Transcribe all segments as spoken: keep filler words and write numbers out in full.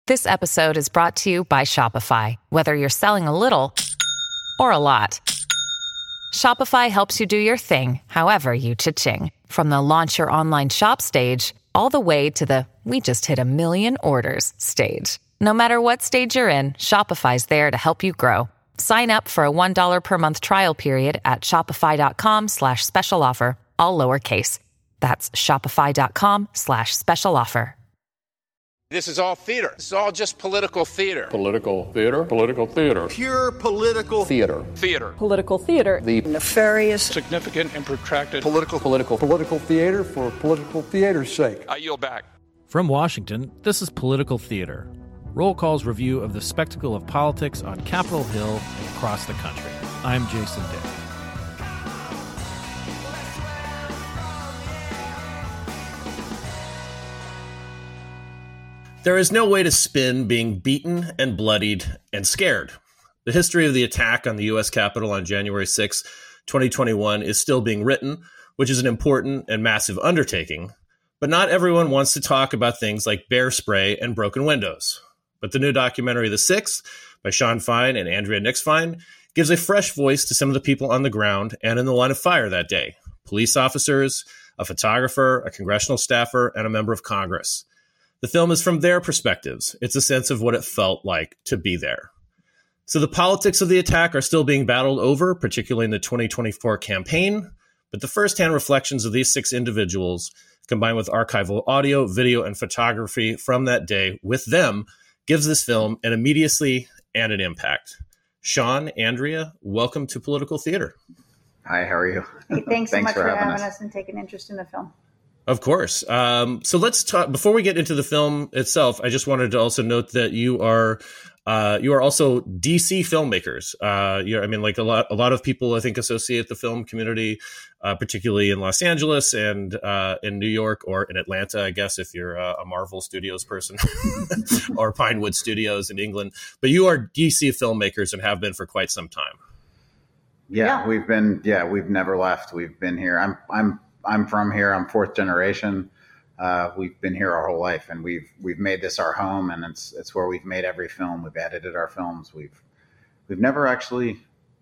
This episode is brought to you by Shopify. Whether you're selling a little or a lot, Shopify helps you do your thing, however you cha-ching. From the launch your online shop stage, all the way to the we just hit a million orders stage. No matter what stage you're in, Shopify's there to help you grow. Sign up for a one dollar per month trial period at shopify.com slash special offer, all lowercase. That's shopify.com slash special offer. This is all theater. This is all just political theater. Political theater. Political theater. Pure political theater. Theater. Political theater. The nefarious, significant, and protracted political political political theater for political theater's sake. I yield back. From Washington, this is Political Theater, Roll Call's review of the spectacle of politics on Capitol Hill and across the country. I'm Jason Dick. There is no way to spin being beaten and bloodied and scared. The history of the attack on the U S Capitol on January sixth, twenty twenty-one is still being written, which is an important and massive undertaking. But not everyone wants to talk about things like bear spray and broken windows. But the new documentary, The Sixth, by Sean Fine and Andrea Nix-Fine, gives a fresh voice to some of the people on the ground and in the line of fire that day. Police officers, a photographer, a congressional staffer, and a member of Congress. The film is from their perspectives. It's a sense of what it felt like to be there. So the politics of the attack are still being battled over, particularly in the twenty twenty-four campaign. But the firsthand reflections of these six individuals, combined with archival audio, video, and photography from that day with them, gives this film an immediacy and an impact. Sean, Andrea, welcome to Political Theater. Hi, how are you? Hey, thanks so thanks much for, for having, having us. us and taking interest in the film. Of course. Um, so let's talk, before we get into the film itself, I just wanted to also note that you are uh, you are also D C filmmakers. Uh, you're, I mean, like a lot, a lot of people, I think, associate the film community, uh, particularly in Los Angeles and uh, in New York or in Atlanta, I guess, if you're a, a Marvel Studios person or Pinewood Studios in England. But you are D C filmmakers and have been for quite some time. Yeah, Yeah. we've been, yeah, we've never left. We've been here. I'm, I'm, I'm from here. I'm fourth generation. Uh, we've been here our whole life, and we've we've made this our home, and it's it's where we've made every film. We've edited our films. We've we've never actually,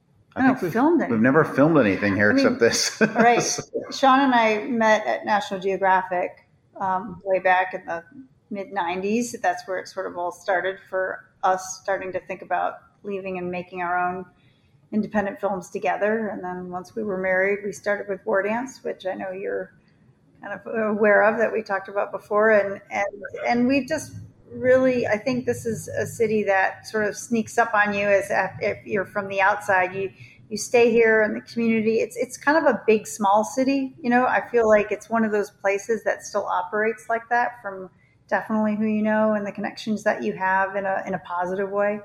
I No, think we've filmed We've anything. never filmed anything here I mean, except this. Right. So- Sean and I met at National Geographic um, way back in the mid nineties. That's where it sort of all started for us, starting to think about leaving and making our own independent films together. And then once we were married, we started with War Dance, which I know you're kind of aware of, that we talked about before. And, and, and we've just really, I think this is a city that sort of sneaks up on you as if you're from the outside. You, you stay here in the community. It's, it's kind of a big, small city. You know, I feel like it's one of those places that still operates like that, from definitely who you know and the connections that you have in a, in a positive way.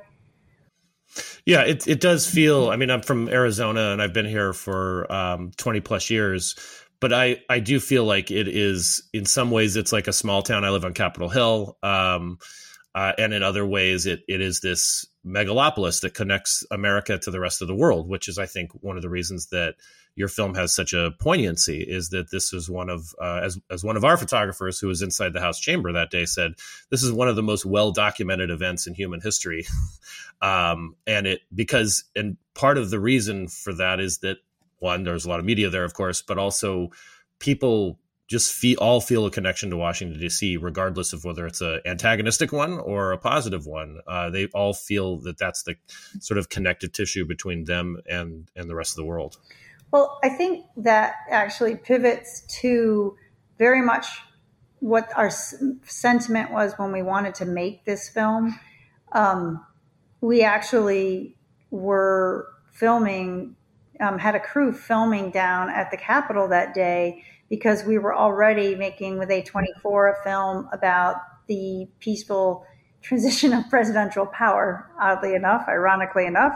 Yeah, it it does feel, I mean, I'm from Arizona and I've been here for um, twenty plus years, but I, I do feel like it is, in some ways, it's like a small town. I live on Capitol Hill. Um, uh, and in other ways, it it is this megalopolis that connects America to the rest of the world, which is, I think, one of the reasons that your film has such a poignancy, is that this is one of, uh, as as one of our photographers who was inside the House chamber that day said, this is one of the most well-documented events in human history. um, and it, because, and part of the reason for that is that, one, there's a lot of media there, of course, but also people just feel, all feel a connection to Washington, D C, regardless of whether it's an antagonistic one or a positive one. Uh, they all feel that that's the sort of connective tissue between them and, and the rest of the world. Well, I think that actually pivots to very much what our s- sentiment was when we wanted to make this film. Um, we actually were filming, um, had a crew filming down at the Capitol that day, because we were already making with A twenty-four a film about the peaceful transition of presidential power, oddly enough, ironically enough.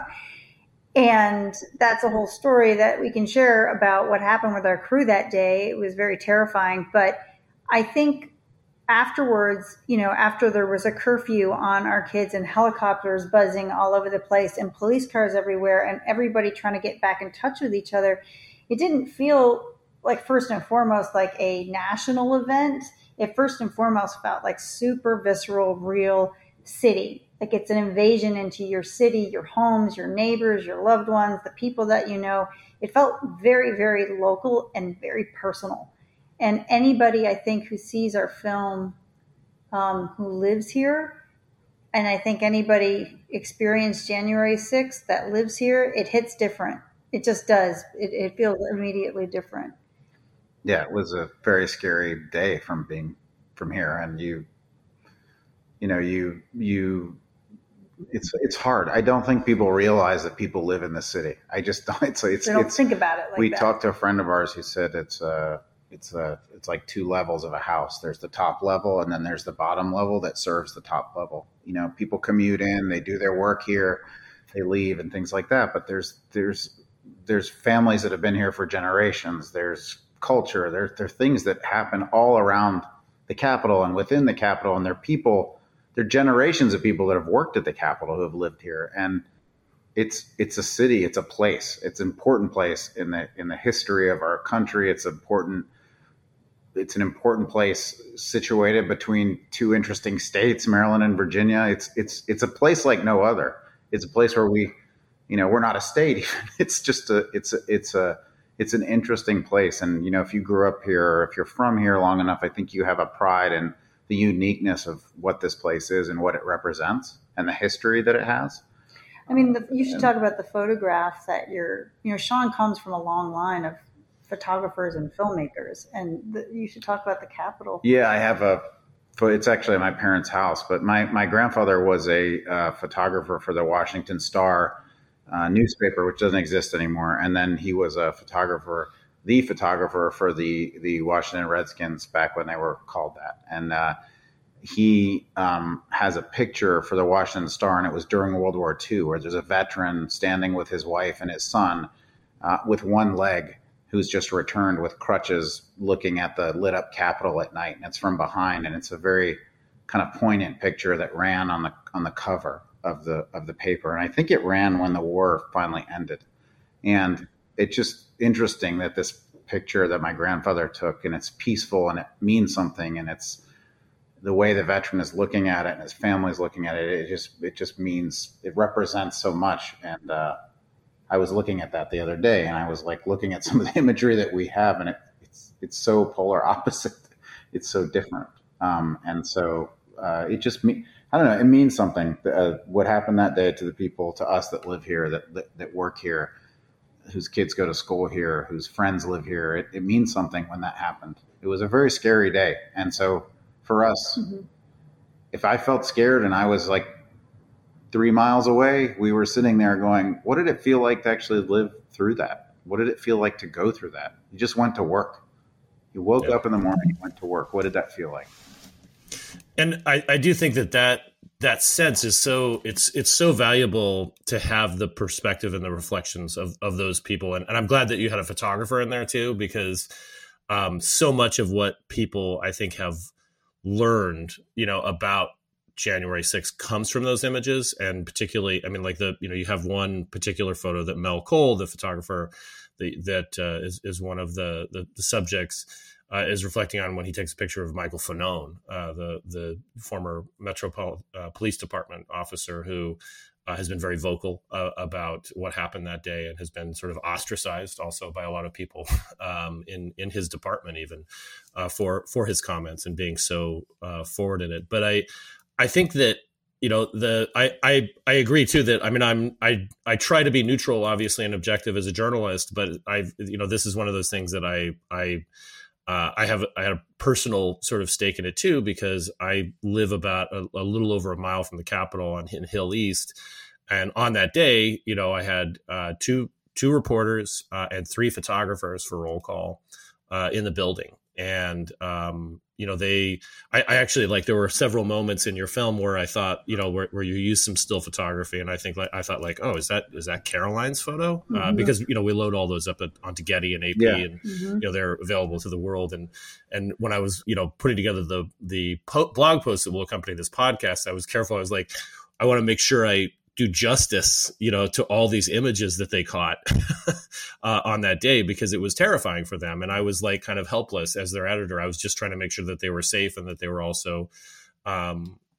And that's a whole story that we can share about what happened with our crew that day. It was very terrifying. But I think afterwards, you know, after there was a curfew on our kids and helicopters buzzing all over the place and police cars everywhere and everybody trying to get back in touch with each other, it didn't feel like, first and foremost, like a national event. It first and foremost felt like super visceral, real, city. Like it's an invasion into your city, your homes, your neighbors, your loved ones, the people that you know. It felt very, very local and very personal. And anybody, I think, who sees our film, um, who lives here, and I think anybody experienced January sixth that lives here, it hits different. It just does. It, it feels immediately different. Yeah, it was a very scary day from being from here, and you, you know, you you. It's it's hard. I don't think people realize that people live in the city. I just don't. It's it's. They don't it's, think about it like we that. talked to a friend of ours who said it's uh it's a it's like two levels of a house. There's the top level, and then there's the bottom level that serves the top level. You know, people commute in, they do their work here, they leave, and things like that. But there's there's there's families that have been here for generations. There's culture. There there are things that happen all around the Capitol and within the Capitol, and there are people. There are generations of people that have worked at the Capitol who have lived here, and it's it's a city, it's a place, it's an important place in the in the history of our country. It's important. It's an important place situated between two interesting states, Maryland and Virginia. It's it's it's a place like no other. It's a place where we, you know, we're not a state even. It's just a it's a, it's a it's an interesting place, and you know, if you grew up here or if you're from here long enough, I think you have a pride in the uniqueness of what this place is and what it represents and the history that it has. I mean, the, you should talk about the photograph that you're, you know, Sean comes from a long line of photographers and filmmakers, and the, you should talk about the Capitol. Yeah, I have a, it's actually at my parents' house, but my, my grandfather was a uh, photographer for the Washington Star uh, newspaper, which doesn't exist anymore. And then he was a photographer the photographer for the, the Washington Redskins back when they were called that. And uh, he um, has a picture for the Washington Star, and it was during World War Two, where there's a veteran standing with his wife and his son uh, with one leg, who's just returned with crutches, looking at the lit up Capitol at night. And it's from behind, and it's a very kind of poignant picture that ran on the on the cover of the of the paper. And I think it ran when the war finally ended. And it's just interesting that this picture that my grandfather took, and it's peaceful and it means something, and it's the way the veteran is looking at it and his family is looking at it. It just it just means it represents so much. And uh, I was looking at that the other day, and I was like looking at some of the imagery that we have, and it, it's it's so polar opposite. It's so different, um, and so uh, it just me. I don't know. It means something. Uh, what happened that day to the people, to us that live here, that that, that work here, whose kids go to school here, whose friends live here. It, it means something when that happened. It was a very scary day. And so for us, mm-hmm. if I felt scared and I was like three miles away, we were sitting there going, what did it feel like to actually live through that? What did it feel like to go through that? You just went to work. You woke yeah. up in the morning, you went to work. What did that feel like? And I, I do think that, that that sense is so it's it's so valuable to have the perspective and the reflections of, of those people. And, and I'm glad that you had a photographer in there too, because um, so much of what people I think have learned, you know, about January sixth comes from those images. And particularly, I mean, like the, you know, you have one particular photo that Mel Cole, the photographer, the, that uh, is, is one of the, the, the subjects, Uh, is reflecting on when he takes a picture of Michael Fanone, uh, the the former Metropol uh, Police Department officer who uh, has been very vocal uh, about what happened that day and has been sort of ostracized also by a lot of people um, in in his department even uh, for for his comments and being so uh, forward in it. But I I think that you know the I, I I agree too that I mean I'm I I try to be neutral, obviously, and objective as a journalist, but I you know this is one of those things that I I. Uh, I have I had a personal sort of stake in it too, because I live about a, a little over a mile from the Capitol on in Hill East, and on that day, you know, I had uh, two two reporters uh, and three photographers for roll call uh, in the building, and um, you know, they I, I actually like there were several moments in your film where I thought, you know, where, where you used some still photography, and I think like I thought like, oh, is that is that Caroline's photo? Mm-hmm. Uh, because you know we load all those up at, onto Getty and A P, yeah. and mm-hmm. you know they're available to the world. And and when I was you know putting together the the po- blog post that will accompany this podcast, I was careful. I was like, I want to make sure I do justice, you know, to all these images that they caught uh, on that day, because it was terrifying for them. And I was like kind of helpless as their editor. I was just trying to make sure that they were safe and that they were also, um,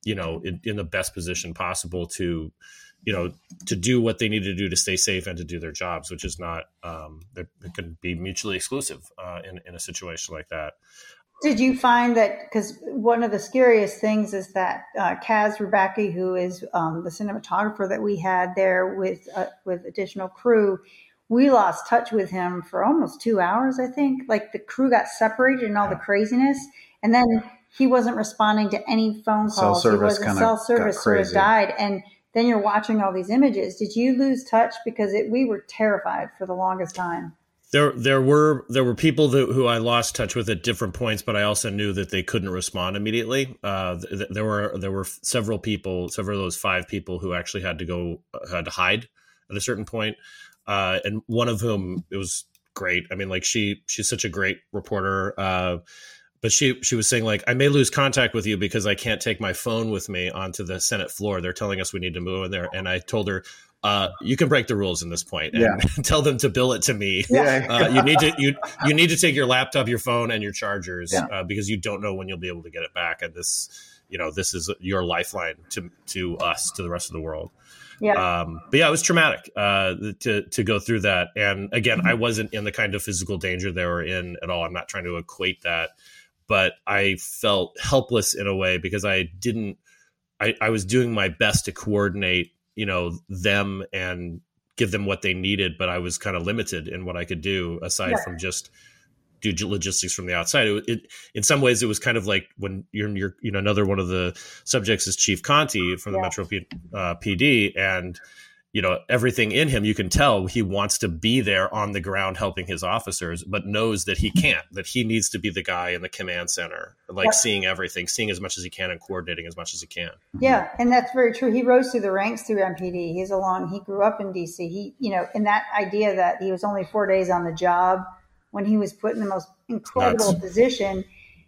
you know, in, in the best position possible to, you know, to do what they need to do to stay safe and to do their jobs, which is not, um, it can be mutually exclusive uh, in, in a situation like that. Did you find that, because one of the scariest things is that uh, Kaz Rubacki, who is um, the cinematographer that we had there with uh, with additional crew, we lost touch with him for almost two hours, I think. Like the crew got separated and all the craziness. And then he wasn't responding to any phone calls. Cell service he wasn't cell service sort of died. And then you're watching all these images. Did you lose touch? Because it, we were terrified for the longest time. There, there were there were people that, who I lost touch with at different points, but I also knew that they couldn't respond immediately. Uh, th- there were there were several people, several of those five people who actually had to go had to hide at a certain point, uh, and one of whom, it was great. I mean, like she she's such a great reporter, uh, but she she was saying, like, I may lose contact with you because I can't take my phone with me onto the Senate floor. They're telling us we need to move in there, and I told her, Uh, you can break the rules in this point and yeah. tell them to bill it to me. Yeah. Uh, you need to you you need to take your laptop, your phone, and your chargers yeah. uh, because you don't know when you'll be able to get it back. And this, you know, this is your lifeline to to us, to the rest of the world. Yeah. Um, but yeah, it was traumatic uh, to to go through that. And again, mm-hmm. I wasn't in the kind of physical danger they were in at all. I'm not trying to equate that, but I felt helpless in a way because I didn't. I, I was doing my best to coordinate, you know, them and give them what they needed, but I was kind of limited in what I could do aside yeah. from just do logistics from the outside. It, it, in some ways, it was kind of like when you're, you're, you know, another one of the subjects is Chief Conti from the yeah. Metro P, uh, P D, and you know, everything in him, you can tell he wants to be there on the ground helping his officers, but knows that he can't, that he needs to be the guy in the command center, like yeah. seeing everything, seeing as much as he can and coordinating as much as he can. Yeah. And that's very true. He rose through the ranks through M P D. He's along, he grew up in D C. He, you know, and that idea that he was only four days on the job when he was put in the most incredible Nuts. position.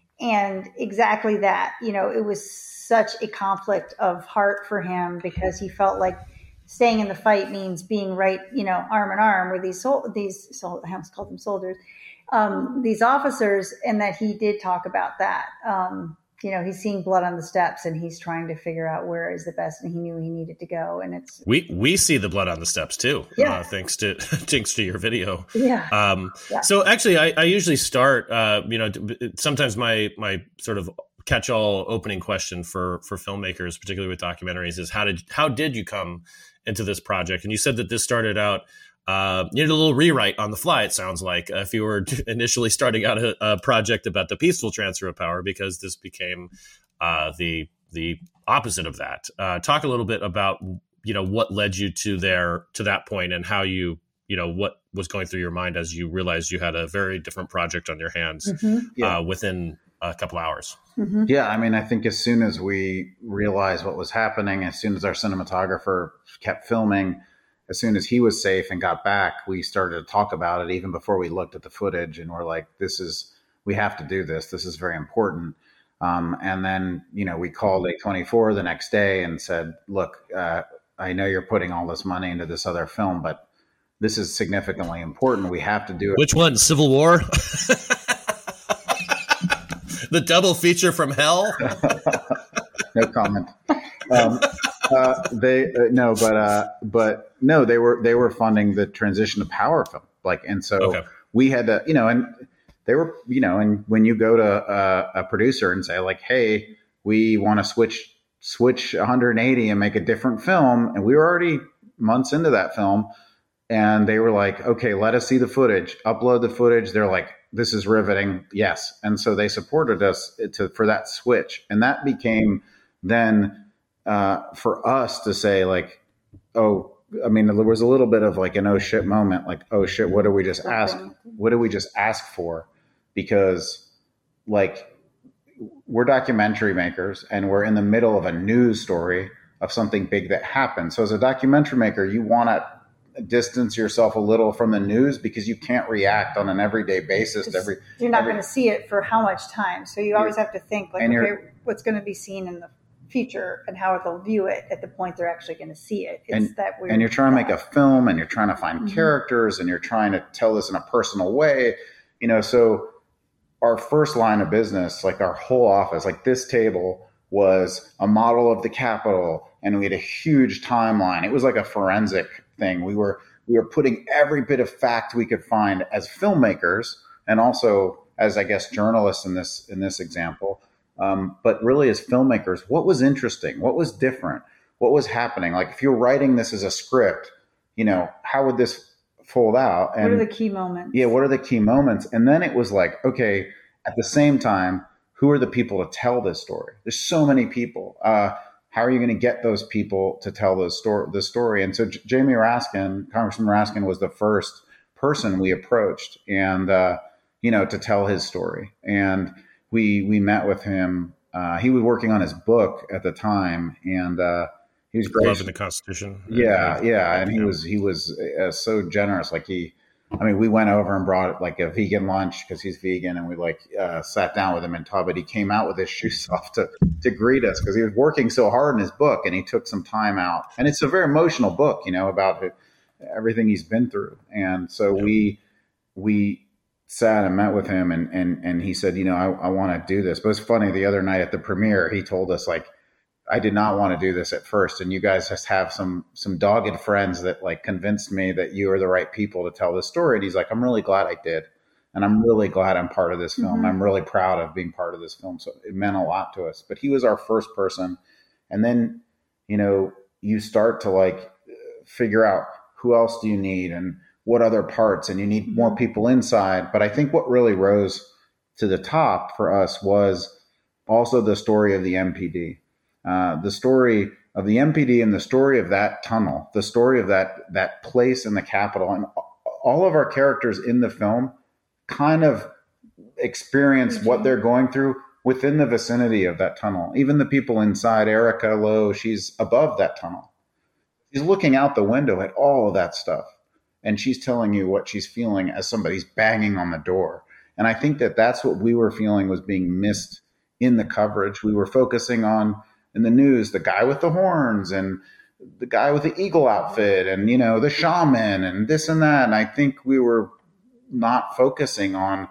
And exactly that, you know, it was such a conflict of heart for him because he felt like staying in the fight means being right, you know, arm in arm with these, sol- these sol- I almost called them soldiers, um, these officers, and that he did talk about that. Um, you know, he's seeing blood on the steps and he's trying to figure out where is the best, and he knew he needed to go. And it's we we see the blood on the steps too, yeah. uh, thanks to thanks to your video. Yeah. Um, yeah. So actually, I, I usually start. Uh, you know, sometimes my my sort of catch-all opening question for for filmmakers, particularly with documentaries, is how did how did you come into this project? And you said that this started out, uh, you did a little rewrite on the fly, it sounds like, uh, if you were initially starting out a, a project about the peaceful transfer of power, because this became uh, the the opposite of that. Uh, talk a little bit about, you know, what led you to there to that point, and how you, you know, what was going through your mind as you realized you had a very different project on your hands mm-hmm. yeah. uh, within a couple hours. Mm-hmm. Yeah, I mean, I think as soon as we realized what was happening, as soon as our cinematographer kept filming, as soon as he was safe and got back, we started to talk about it even before we looked at the footage. And we're like, this is, we have to do this. This is very important. Um, and then, you know, we called A twenty-four the next day and said, look, uh, I know you're putting all this money into this other film, but this is significantly important. We have to do it. Which one? Civil War? The double feature from hell? No comment. Um, uh, they uh, no, but uh, but no, they were they were funding the transition to power film, like, and so okay. we had to, you know, and they were, you know, and when you go to a, a producer and say like, hey, we want to switch switch one hundred eighty and make a different film, and we were already months into that film, and they were like, okay, let us see the footage, upload the footage. They're like, this is riveting. Yes. And so they supported us to, for that switch. And that became then uh, for us to say like, oh, I mean, there was a little bit of like an, oh shit moment. Like, oh shit, what did we just ask? What did we just ask for? Because like we're documentary makers and we're in the middle of a news story of something big that happened. So as a documentary maker, you want to distance yourself a little from the news because you can't react on an everyday basis. To every You're not every, going to see it for how much time. So you always have to think like, okay, what's going to be seen in the future and how they'll view it at the point they're actually going to see it. It's and, that weird and you're trying thought. to make a film and you're trying to find mm-hmm. characters and you're trying to tell this in a personal way, you know, so our first line of business, like our whole office, like this table was a model of the Capitol, and we had a huge timeline. It was like a forensic thing. We were we were putting every bit of fact we could find as filmmakers, and also as, I guess, journalists in this in this example. Um, but really, as filmmakers, what was interesting? What was different? What was happening? Like, if you're writing this as a script, you know, how would this fold out? And what are the key moments? Yeah, what are the key moments? And then it was like, okay, at the same time, who are the people to tell this story? There's so many people. Uh, how are you going to get those people to tell the story? The story? And so J- Jamie Raskin, Congressman Raskin, was the first person we approached, and uh, you know, to tell his story. And we we met with him. Uh, he was working on his book at the time, and uh, he was great. Loving the Constitution. Yeah, yeah, and he was he was uh, so generous. Like he. I mean, we went over and brought like a vegan lunch because he's vegan, and we like uh, sat down with him and talked. But he came out with his shoes off to to greet us because he was working so hard in his book, and he took some time out. And it's a very emotional book, you know, about it, everything he's been through. And so yeah. we we sat and met with him, and and and he said, you know, I, I want to do this. But it's funny, the other night at the premiere, he told us like, I did not want to do this at first, and you guys just have some some dogged friends that like convinced me that you are the right people to tell this story. And he's like, I'm really glad I did, and I'm really glad I'm part of this film. Mm-hmm. I'm really proud of being part of this film. So it meant a lot to us. But he was our first person, and then you know you start to like figure out who else do you need and what other parts, and you need more people inside. But I think what really rose to the top for us was also the story of the M P D. Uh, the story of the M P D and the story of that tunnel, the story of that that place in the Capitol, and all of our characters in the film kind of experience what they're going through within the vicinity of that tunnel. Even the people inside, Erica Lowe, she's above that tunnel. She's looking out the window at all of that stuff, and she's telling you what she's feeling as somebody's banging on the door. And I think that that's what we were feeling was being missed in the coverage. We were focusing on in the news, the guy with the horns and the guy with the eagle outfit and, you know, the shaman and this and that. And I think we were not focusing on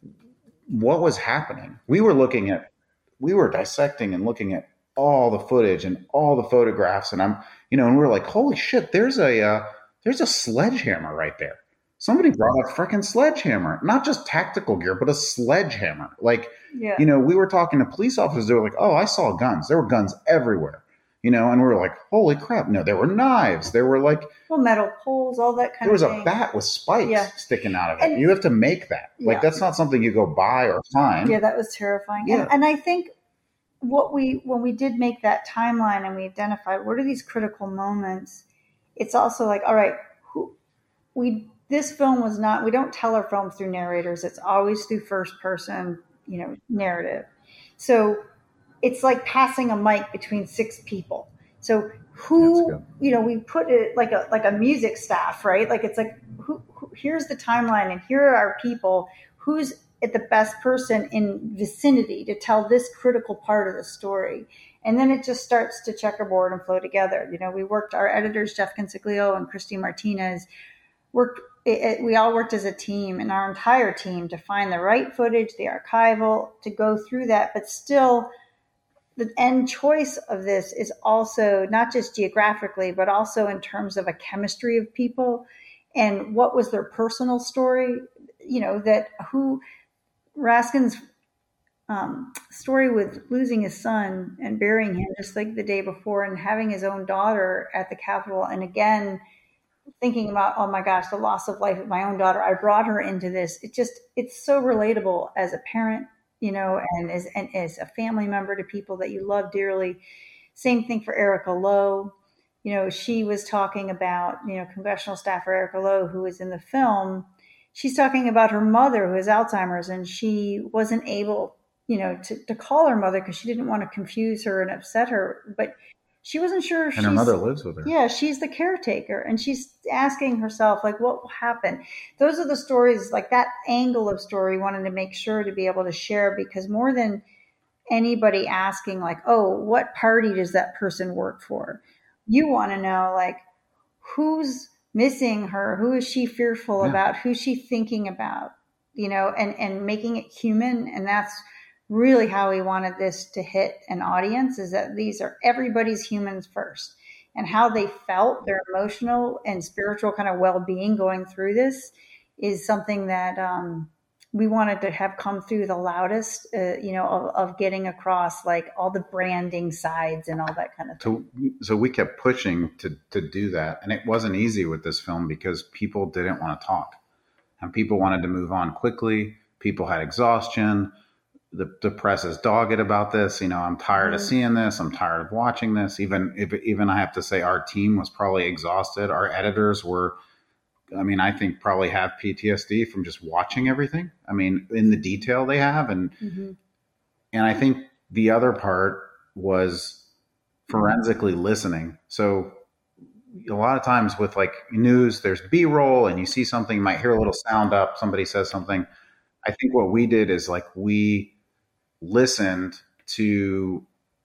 what was happening. We were looking at, we were dissecting and looking at all the footage and all the photographs. And I'm, you know, and we were like, holy shit, there's a, uh, there's a sledgehammer right there. Somebody brought a freaking sledgehammer, not just tactical gear, but a sledgehammer. Like, yeah. you know, we were talking to police officers. They were like, oh, I saw guns. There were guns everywhere, you know, and we were like, holy crap. No, there were knives. There were like well, metal poles, all that kind of thing. There was a bat with spikes yeah. sticking out of it. And you have to make that. Yeah. Like, that's not something you go buy or find. Yeah, that was terrifying. Yeah. And, and I think what we, when we did make that timeline and we identified what are these critical moments, it's also like, all right, who we, this film was not, we don't tell our films through narrators. It's always through first person, you know, narrative. So it's like passing a mic between six people. So who, you know, we put it like a, like a music staff, right? Like it's like, who, who, here's the timeline and here are our people. Who's at the best person in vicinity to tell this critical part of the story? And then it just starts to checkerboard and flow together. You know, we worked, our editors, Jeff Consiglio and Christy Martinez, worked, it, it, we all worked as a team, and our entire team, to find the right footage, the archival, to go through that. But still, the end choice of this is also not just geographically, but also in terms of a chemistry of people and what was their personal story. You know, that who Raskin's um, story with losing his son and burying him just like the day before, and having his own daughter at the Capitol, and again thinking about, oh my gosh, the loss of life of my own daughter. I brought her into this. It just, it's so relatable as a parent, you know, and as, and as a family member to people that you love dearly. Same thing for Erica Lowe. You know, she was talking about, you know, congressional staffer Erica Lowe, who was in the film. She's talking about her mother who has Alzheimer's, and she wasn't able, you know, to, to call her mother because she didn't want to confuse her and upset her. But she wasn't sure. And her mother lives with her. Yeah, she's the caretaker. And she's asking herself, like, what will happen? Those are the stories, like that angle of story, wanted to make sure to be able to share, because more than anybody asking, like, oh, what party does that person work for? You want to know, like, who's missing her? Who is she fearful yeah. about? Who's she thinking about? You know, and, and making it human. And that's really how we wanted this to hit an audience, is that these are everybody's humans first, and how they felt, their emotional and spiritual kind of well-being going through this is something that um, we wanted to have come through the loudest, uh, you know, of, of getting across like all the branding sides and all that kind of thing. So, so we kept pushing to, to do that. And it wasn't easy with this film because people didn't want to talk, and people wanted to move on quickly. People had exhaustion. The, the press is dogged about this. You know, I'm tired mm-hmm. of seeing this. I'm tired of watching this. Even if, even I have to say our team was probably exhausted. Our editors were, I mean, I think probably have P T S D from just watching everything. I mean, in the detail they have. And, mm-hmm. and I think the other part was forensically listening. So a lot of times with like news, there's B-roll and you see something, you might hear a little sound up, somebody says something. I think what we did is like we listened to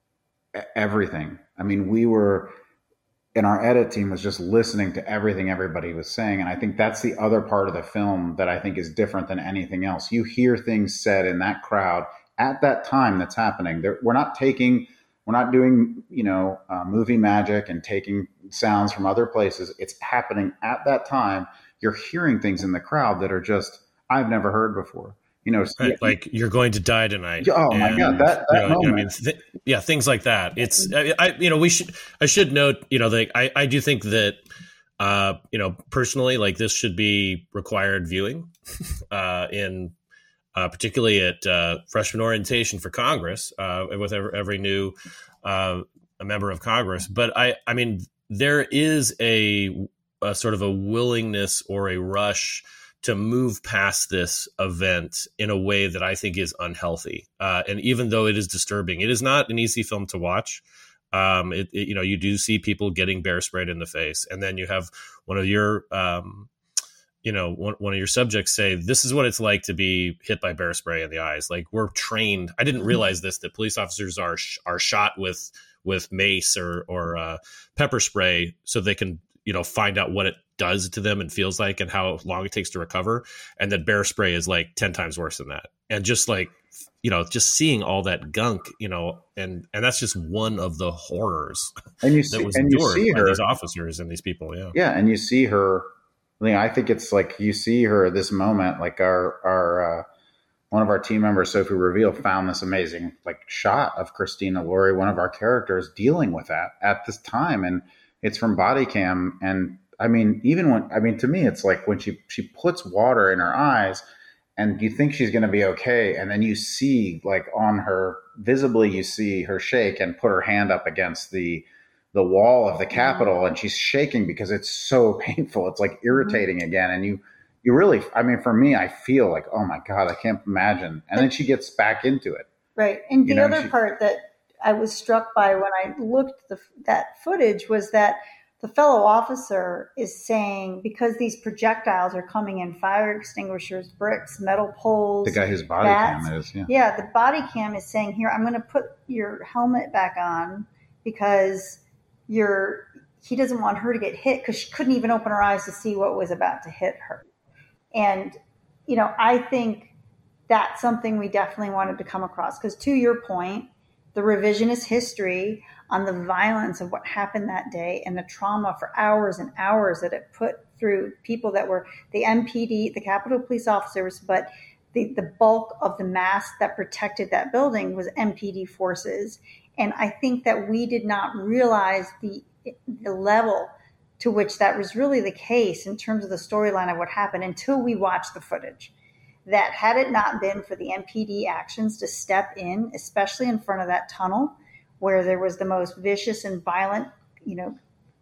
everything. I mean, we were, and our edit team was just listening to everything everybody was saying. And I think that's the other part of the film that I think is different than anything else. You hear things said in that crowd at that time that's happening. They're, we're not taking, we're not doing, you know, uh, movie magic and taking sounds from other places. It's happening at that time. You're hearing things in the crowd that are just, I've never heard before. You know, right, like you're going to die tonight. Oh and, my God, that, that you know, moment. I mean, th- yeah, things like that. It's, I, I, you know, we should, I should note, you know, that I, I do think that, uh, you know, personally, like this should be required viewing, uh, in, uh, particularly at, uh, freshman orientation for Congress, uh, with every, every new, uh, a member of Congress. But I, I mean, there is a, a sort of a willingness or a rush to move past this event in a way that I think is unhealthy. Uh, and even though it is disturbing, it is not an easy film to watch. Um, it, it, you know, you do see people getting bear sprayed in the face. And then you have one of your, um, you know, one, one of your subjects say, this is what it's like to be hit by bear spray in the eyes. Like we're trained. I didn't realize this, that police officers are, are shot with, with mace or, or uh, pepper spray so they can, you know, find out what it does to them and feels like and how long it takes to recover. And that bear spray is like ten times worse than that. And just like, you know, just seeing all that gunk, you know, and, and that's just one of the horrors and you see, that was and endured you see by her, these officers and these people. Yeah. Yeah. And you see her, I mean, I think it's like, you see her at this moment, like our, our, uh, one of our team members, Sophie Reveal, found this amazing like shot of Christina Laurie, one of our characters, dealing with that at this time. And it's from body cam. And I mean, even when, I mean, to me, it's like when she, she puts water in her eyes and you think she's going to be okay. And then you see like on her, visibly, you see her shake and put her hand up against the, the wall of the Capitol, and she's shaking because it's so painful. It's like irritating again. And you, you really, I mean, for me, I feel like, oh my God, I can't imagine. And then she gets back into it. Right. And the You know, other she- part that I was struck by when I looked the, that footage was that the fellow officer is saying, because these projectiles are coming in, fire extinguishers, bricks, metal poles. The guy whose body bats. cam is, yeah. Yeah, the body cam is saying, here, I'm going to put your helmet back on because you're, he doesn't want her to get hit because she couldn't even open her eyes to see what was about to hit her. And, you know, I think that's something we definitely wanted to come across because, to your point, the revisionist history on the violence of what happened that day and the trauma for hours and hours that it put through people that were the M P D, the Capitol Police officers, but the, the bulk of the mass that protected that building was M P D forces. And I think that we did not realize the, the level to which that was really the case in terms of the storyline of what happened until we watched the footage. That had it not been for the M P D actions to step in, especially in front of that tunnel where there was the most vicious and violent, you know,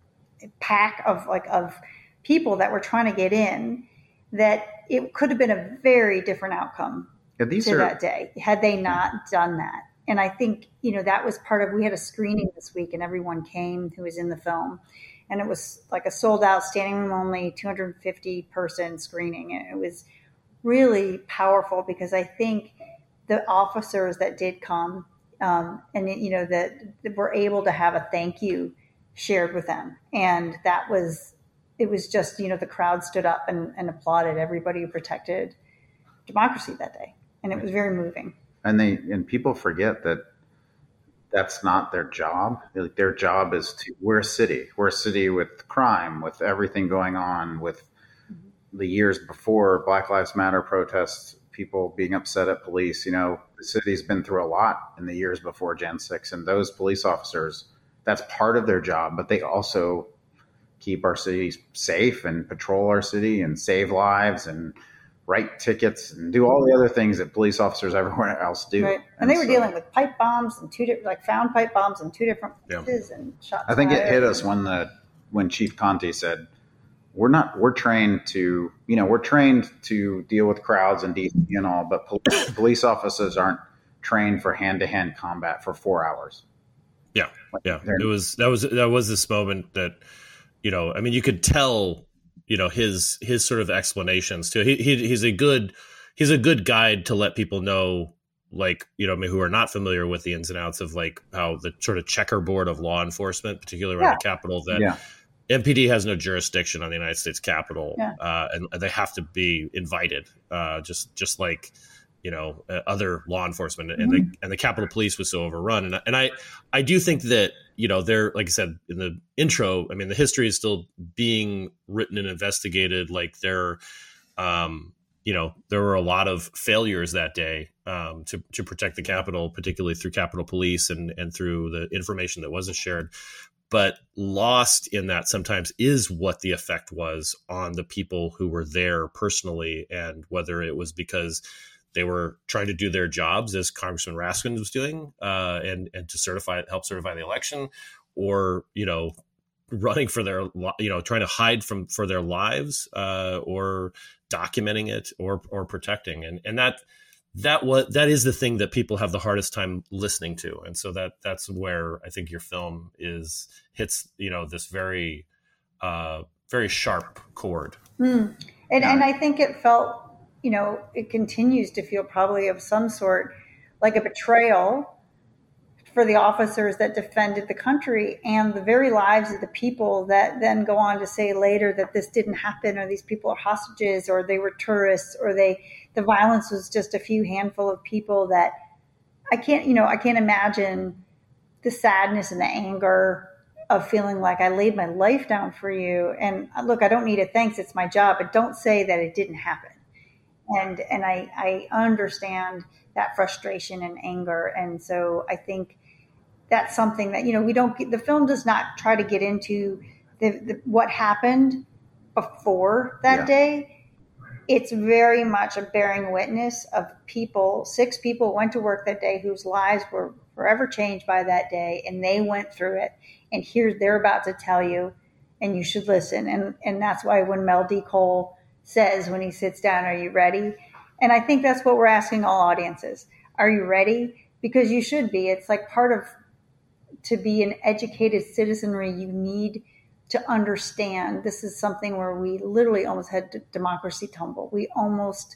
pack of like of people that were trying to get in, that it could have been a very different outcome Yeah, these to are, that day had they not done that. And I think, you know, that was part of, we had a screening this week and everyone came who was in the film. And it was like a sold out, standing room only, two hundred fifty person screening. And it was really powerful because I think the officers that did come um, and, you know, that, that were able to have a thank you shared with them. And that was, it was just, you know, the crowd stood up and, and applauded everybody who protected democracy that day. And it was very moving. and they and people forget that that's not their job. Like, their job is to, we're a city. We're a city with crime, with everything going on, with the years before Black Lives Matter protests, people being upset at police. You know, the city's been through a lot in the years before January sixth, and those police officers, that's part of their job, but they also keep our city safe and patrol our city and save lives and write tickets and do all the other things that police officers everywhere else do. Right. And, and they were so, dealing with pipe bombs and two different, like found pipe bombs in two different places, yeah. and shots. I think fired. It hit us when the when Chief Conte said, "We're not. We're trained to, you know, we're trained to deal with crowds and D C and all, but police, police officers aren't trained for hand to hand combat for four hours." Yeah, like, yeah. It was that was that was this moment that, you know, I mean, you could tell. You know, his his sort of explanations too. He, he he's a good he's a good guide to let people know, like, you know, who are not familiar with the ins and outs of like how the sort of checkerboard of law enforcement, particularly around yeah. the Capitol, that yeah. M P D has no jurisdiction on the United States Capitol, yeah. uh, and, and they have to be invited, uh, just just like, you know, uh, other law enforcement, and mm-hmm. the and the Capitol Police was so overrun, and and I I do think that, you know, they're, like I said in the intro, I mean, the history is still being written and investigated. Like there, um, you know, there were a lot of failures that day um, to to protect the Capitol, particularly through Capitol Police and and through the information that wasn't shared. But lost in that sometimes is what the effect was on the people who were there personally, and whether it was because they were trying to do their jobs, as Congressman Raskin was doing, uh, and and to certify, help certify the election, or, you know, running for their, you know, trying to hide from for their lives, uh, or documenting it, or or protecting, and and that that was that is the thing that people have the hardest time listening to, and so that that's where I think your film is hits, you know, this very uh, very sharp chord, mm. and yeah. and I think it felt. You know, it continues to feel probably of some sort like a betrayal for the officers that defended the country and the very lives of the people that then go on to say later that this didn't happen, or these people are hostages, or they were tourists, or they, the violence was just a few handful of people. That I can't, you know, I can't imagine the sadness and the anger of feeling like I laid my life down for you. And look, I don't need a thanks. It's my job, but don't say that it didn't happen. And and I, I understand that frustration and anger. And so I think that's something that, you know, we don't get, the film does not try to get into the, the what happened before that yeah. day. It's very much a bearing witness of people. Six people went to work that day whose lives were forever changed by that day, and they went through it. And here they're about to tell you, and you should listen. And and that's why when Mel D. Cole says when he sits down, "Are you ready?" And I think that's what we're asking all audiences. Are you ready? Because you should be. It's like part of, to be an educated citizenry, you need to understand this is something where we literally almost had d- democracy tumble. We almost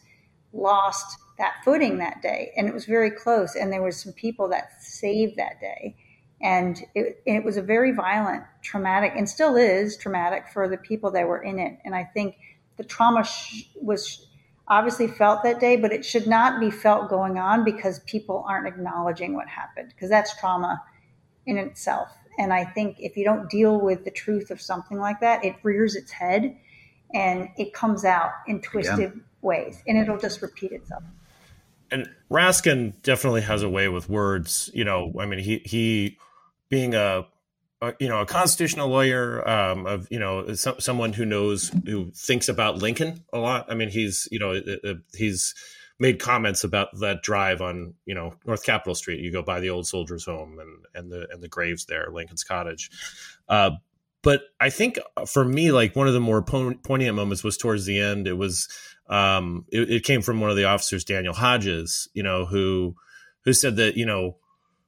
lost that footing that day, and it was very close. And there were some people that saved that day. And it, it was a very violent, traumatic, and still is traumatic for the people that were in it. And I think the trauma sh- was obviously felt that day, but it should not be felt going on because people aren't acknowledging what happened, because that's trauma in itself. And I think if you don't deal with the truth of something like that, it rears its head and it comes out in twisted yeah. ways, and it'll just repeat itself. And Raskin definitely has a way with words. You know, I mean, he he being a Uh, you know, a constitutional lawyer, um, of, you know, so, someone who knows, who thinks about Lincoln a lot. I mean, he's, you know, uh, he's made comments about that drive on, you know, North Capitol Street. You go by the old soldiers' home and, and the and the graves there, Lincoln's Cottage. Uh, but I think for me, like one of the more poignant moments was towards the end. It was, um, it, it came from one of the officers, Daniel Hodges, you know, who who said that, you know,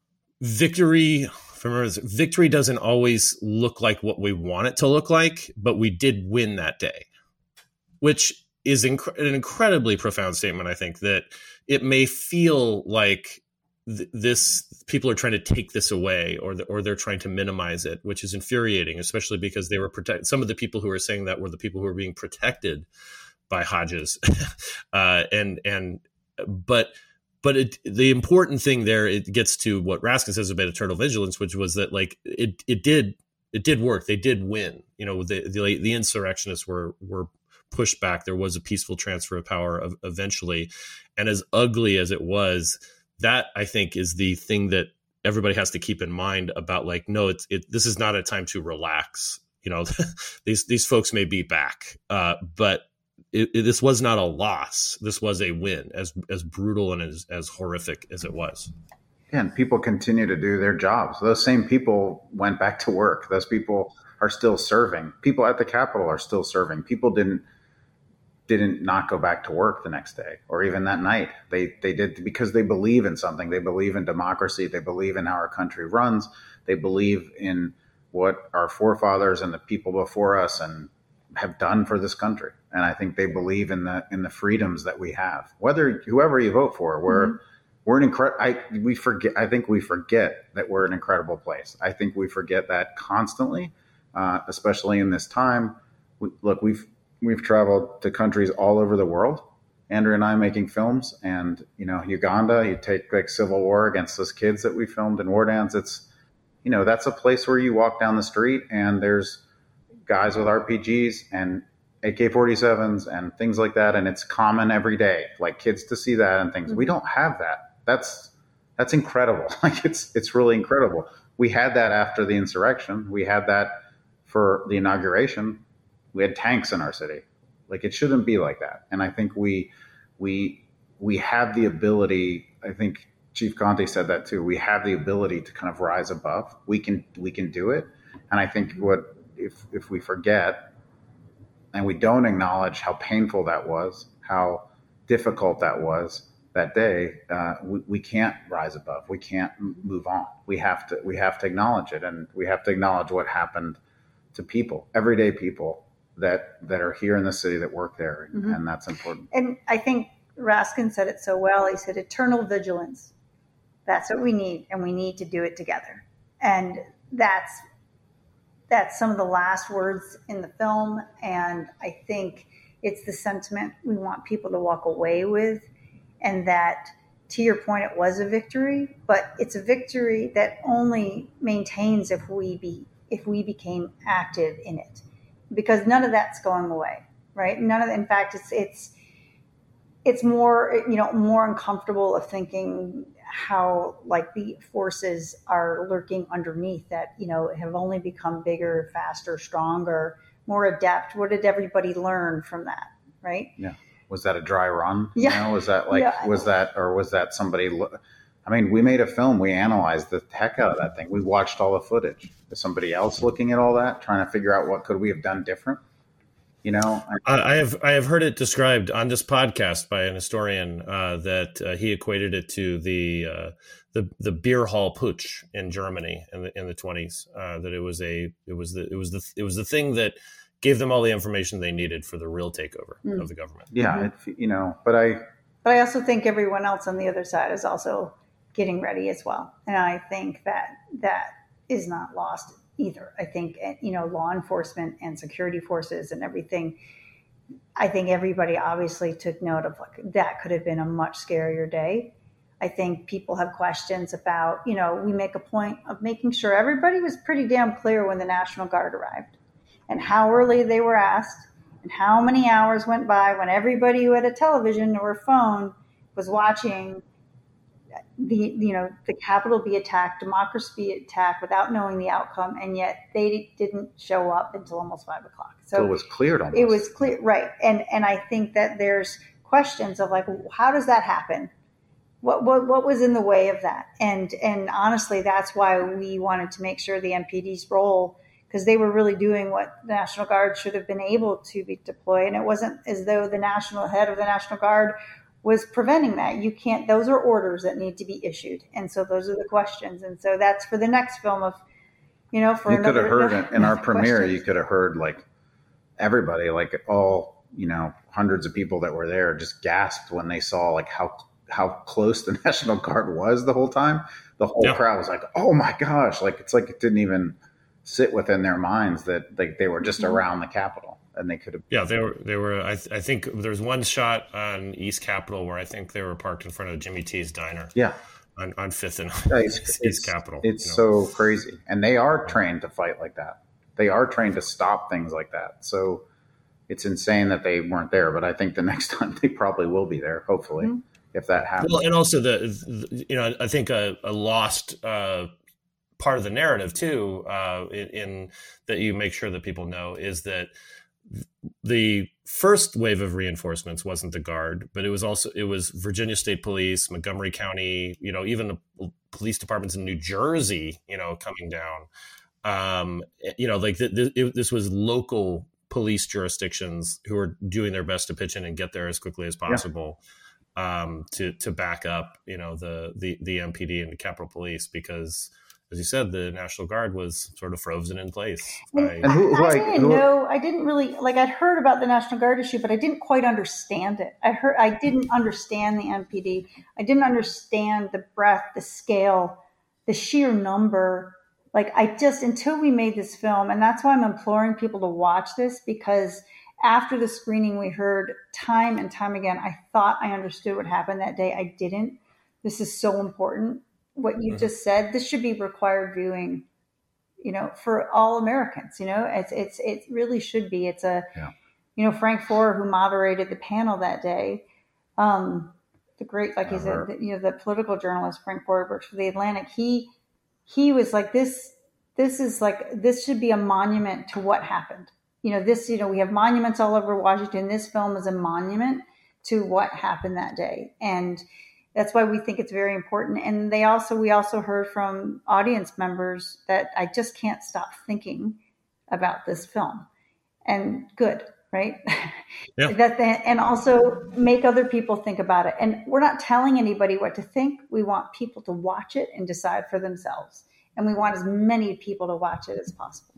victory. Remember, victory doesn't always look like what we want it to look like, but we did win that day, which is inc- an incredibly profound statement. I think that it may feel like th- this people are trying to take this away, or the, or they're trying to minimize it, which is infuriating, especially because they were protect. Some of the people who were saying that were the people who were being protected by Hodges, uh, and and but. but it, the important thing there, it gets to what Raskin says about eternal vigilance, which was that like it it did it did work. They did win. You know, the the, the insurrectionists were were pushed back. There was a peaceful transfer of power of, eventually, and as ugly as it was, that I think is the thing that everybody has to keep in mind about like, no, it's it. This is not a time to relax. You know, these these folks may be back, uh, but it, it, this was not a loss. This was a win, as as brutal and as, as horrific as it was. Yeah, and people continue to do their jobs. Those same people went back to work. Those people are still serving. People at the Capitol are still serving. People didn't didn't not go back to work the next day or even that night. They they did because they believe in something. They believe in democracy. They believe in how our country runs. They believe in what our forefathers and the people before us and have done for this country. And I think they believe in the in the freedoms that we have. Whether whoever you vote for, we're mm-hmm. we're an incredible. I we forget. I think we forget that we're an incredible place. I think we forget that constantly, uh, especially in this time. We, look, we've we've traveled to countries all over the world. Andrew and I making films, and you know, Uganda. You take like civil war against those kids that we filmed in Wardans. It's you know, that's a place where you walk down the street and there's guys with R P Gs and A K forty-sevens and things like that. And it's common every day, like kids to see that and things. Mm-hmm. We don't have that. That's, that's incredible. Like it's, it's really incredible. We had that after the insurrection. We had that for the inauguration. We had tanks in our city. Like it shouldn't be like that. And I think we, we, we have the ability, I think, Chief Conte said that too. We have the ability to kind of rise above. We can we can do it. And I think what if if we forget and we don't acknowledge how painful that was, how difficult that was that day, uh, we, we can't rise above. We can't move on. We have to we have to acknowledge it, and we have to acknowledge what happened to people, everyday people that that are here in the city that work there, mm-hmm. and that's important. And I think Raskin said it so well. He said, "Eternal vigilance." That's what we need, and we need to do it together. And that's that's some of the last words in the film, and I think it's the sentiment we want people to walk away with, and that, to your point, it was a victory, but it's a victory that only maintains if we be if we became active in it, because none of that's going away, right? None of, in fact, it's it's it's more you know more uncomfortable of thinking how like the forces are lurking underneath that, you know, have only become bigger, faster, stronger, more adept. What did everybody learn from that? Right. Yeah. Was that a dry run? Yeah. You know, was that like, yeah. was that, or was that somebody, I mean, we made a film, we analyzed the heck out of that thing. We watched all the footage. Is somebody else looking at all that, trying to figure out what could we have done different? You know, I have I have heard it described on this podcast by an historian uh, that uh, he equated it to the uh, the the beer hall putsch in Germany in the in the twenties. Uh, that it was a it was the it was the it was the thing that gave them all the information they needed for the real takeover mm. of the government. Yeah, mm-hmm. it, you know, but I but I also think everyone else on the other side is also getting ready as well, and I think that that is not lost either. I think, you know, law enforcement and security forces and everything, I think everybody obviously took note of like that could have been a much scarier day. I think people have questions about, you know, we make a point of making sure everybody was pretty damn clear when the National Guard arrived and how early they were asked and how many hours went by when everybody who had a television or a phone was watching the, you know, the Capitol be attacked, democracy be attacked without knowing the outcome, and yet they didn't show up until almost five o'clock. So, so it was cleared almost. It was clear, right? And and I think that there's questions of like, how does that happen? What what what was in the way of that? And and honestly, that's why we wanted to make sure the M P D's role, because they were really doing what the National Guard should have been able to be deployed, and it wasn't as though the national head of the National Guard was preventing that. You can't, those are orders that need to be issued. And so those are the questions. And so that's for the next film of, you know, for you another, could have heard in our premiere, questions. You could have heard like everybody, like all, you know, hundreds of people that were there just gasped when they saw like how, how close the National Guard was the whole time. The whole yeah. crowd was like, oh my gosh, like, it's like, it didn't even sit within their minds that they, they were just around the Capitol and they could have. Yeah, they were. They were. I, th- I think there was one shot on East Capitol where I think they were parked in front of Jimmy T's diner. Yeah, on, on Fifth and yeah, it's, East it's, Capitol. It's you know? so crazy, and they are trained to fight like that. They are trained to stop things like that. So it's insane that they weren't there. But I think the next time they probably will be there. Hopefully, mm-hmm. if that happens. Well, and also the, the you know I think a, a lost. Uh, part of the narrative too, uh, in, in that you make sure that people know is that the first wave of reinforcements wasn't the Guard, but it was also, it was Virginia State Police, Montgomery County, you know, even the police departments in New Jersey, you know, coming down, um, you know, like th- th- it, this was local police jurisdictions who were doing their best to pitch in and get there as quickly as possible. Yeah. um, to, to back up, you know, the, the, the M P D and the Capitol Police, because as you said, the National Guard was sort of frozen in place. And, by, and who, I, like, I didn't who, know. I didn't really like. I'd heard about the National Guard issue, but I didn't quite understand it. I heard. I didn't understand the M P D. I didn't understand the breadth, the scale, the sheer number. Like I just until we made this film, and that's why I'm imploring people to watch this, because after the screening, we heard time and time again. I thought I understood what happened that day. I didn't. This is so important. What you mm-hmm. just said, this should be required viewing, you know, for all Americans. You know, it's it's it really should be. It's a, yeah. you know, Frank Foer, who moderated the panel that day, um, the great, like he said, you know, the political journalist Frank Foer works for the Atlantic. He he was like, this this is like this should be a monument to what happened. You know, this you know we have monuments all over Washington. This film is a monument to what happened that day, and that's why we think it's very important. And they also, we also heard from audience members that I just can't stop thinking about this film. And good, right? Yeah. that the, and also make other people think about it. And we're not telling anybody what to think. We want people to watch it and decide for themselves. And we want as many people to watch it as possible.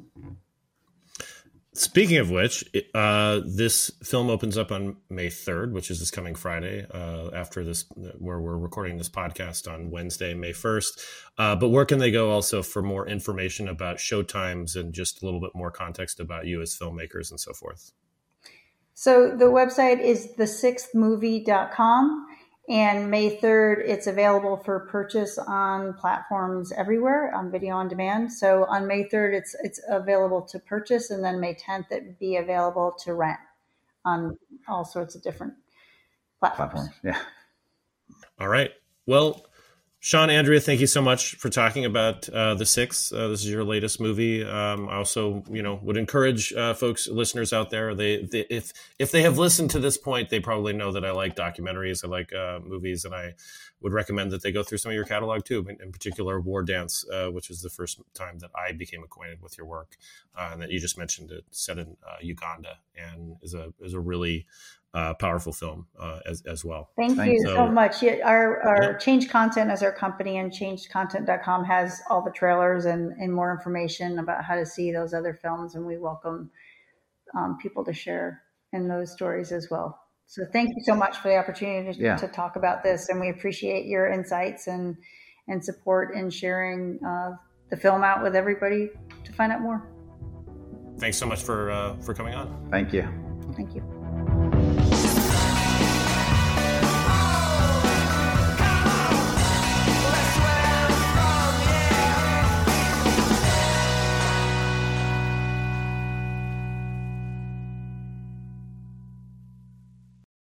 Speaking of which, uh, this film opens up on May third, which is this coming Friday, uh, after this, where we're recording this podcast on Wednesday, May first. Uh, but where can they go also for more information about showtimes and just a little bit more context about you as filmmakers and so forth? So the website is the sixth movie dot com. And May third, it's available for purchase on platforms everywhere on video on demand. So on May third, it's it's available to purchase, and then May tenth, it would be available to rent on all sorts of different platforms. platforms. Yeah. All right. Well, Sean, Andrea, thank you so much for talking about uh, The Six. Uh, this is your latest movie. Um, I also, you know, would encourage uh, folks, listeners out there, they, they if if they have listened to this point, they probably know that I like documentaries, I like uh, movies, and I would recommend that they go through some of your catalog too, in, in particular War Dance, uh, which is the first time that I became acquainted with your work, uh, and that you just mentioned it, set in uh, Uganda, and is a is a really Uh, powerful film uh, as as well. Thank you so, so much. Our our yeah. Change Content as our company, and changed content dot com has all the trailers and, and more information about how to see those other films, and we welcome um, people to share in those stories as well. So thank you so much for the opportunity to, yeah. to talk about this, and we appreciate your insights and and support in sharing uh, the film out with everybody to find out more. Thanks so much for uh, for coming on. Thank you. Thank you.